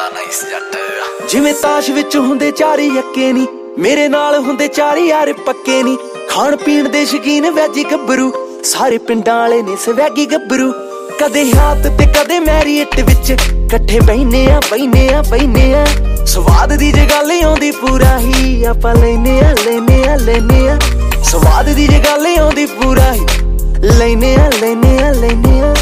Nice जट जिवें ताश विच हुंदे चार यक्के नी, मेरे नाल हुंदे चार यार पक्के नी। खाण पीण दे शकीन वैजी गब्बरू, सारे पिंडां वाले ने स्वैगी गब्बरू। कदे हाथ ते कदे मैरियट विच कट्ठे बहिने आ बहिने आ बहिने आ। स्वाद दी जे गल आउंदी पूरा ही आपां लैने आ लैने आ लैने आ। स्वाद दी जे गल आउंदी पूरा ही लैने आ लैने आ लैने आ।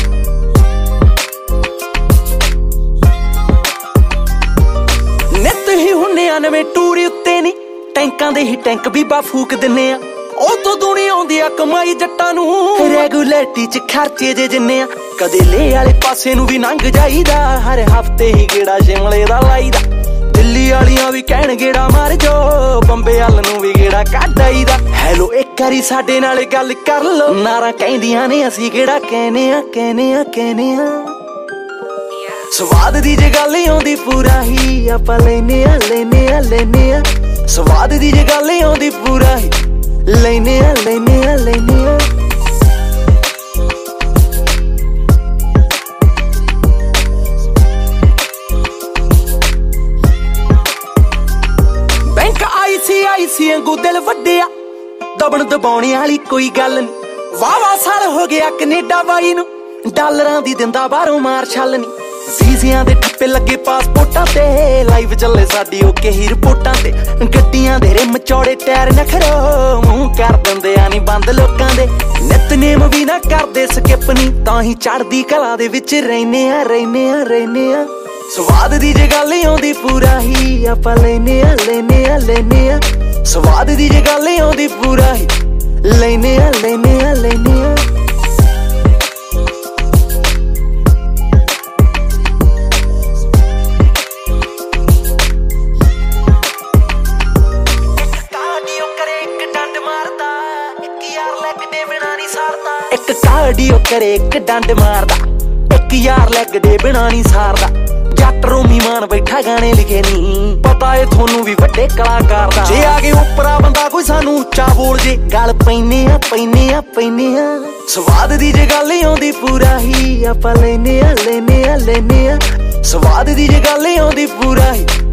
नित ही हुन्ने आ नवें टूर उत्ते नी, टैंकां दे ही टैंक भी बा फूक दिन्ने आ। ओ तो दुनिया आउंदी आ कमाई जट्टां नूं, रेगुलैरिटी च खर्चे जे जिन्ने आ। कदे ले आले पासे नूं भी लंघ जाईदा, हर हफ्ते ही गेड़ा शिमले दा लाईदा। दिल्ली वालियां भी कहण गेड़ा मार जो, बंबे वाल नूं भी गेड़ा कढ आईदा। हैलो एक वारी साडे नाल गल कर लो, नारां कहंदियां ने असीं गेड़ा कहने आ कहने आ कहने आ। स्वाद दी जे गल आउंदी पूरा ही आपां लैने आ लैने आ लैने आ। स्वाद दी जे गल आउंदी पूरा ही लैने आ लैने आ लैने आ। बैंक ICICI वांगू दिल वड्डिया, दबण दबाउणे वाली कोई गल नी। वाह साल हो गया कनेडा बाई नूं, डॉलरां दी दिंदा बाहरों मार छल नी। वीज़ियां दे ठप्पे लगे पासपोर्टां ते, लाइव चले साडी ओके ही रिपोर्टां ते। गड्डियां दे रिम चौड़े टायर नखरो, मूंह कर दिंदे आ नी बंद लोकां दे। नितनेम भी ना करदे स्किप नी, तां ही चढ़दी कला दे विच रैने आ रैने आ रैने आ। स्वाद दी जे गल आउंदी पूरा ही आपां लैने आ लैने आ लैने आ। स्वाद दी जे गल आउंदी पूरा ही लैने आ लैने आ लैने आ। एक कार्डियो करे एक डंड मारदा, एक यार लैग दे बिना नी सारदा। जट रोमी मान बैठा गाने लिखे नी, पता है थोनू भी वड्डे कलाकार दा। जे आगे उपरा बंदा कोई सानू उच्चा बोल जे, गल पैने आ पैने आ पैने आ। स्वाद दी जे गल आउंदी पूरा ही आपां लैने आ लैने आ लैने आ। स्वाद दी जे गल आउंदी पूरा ही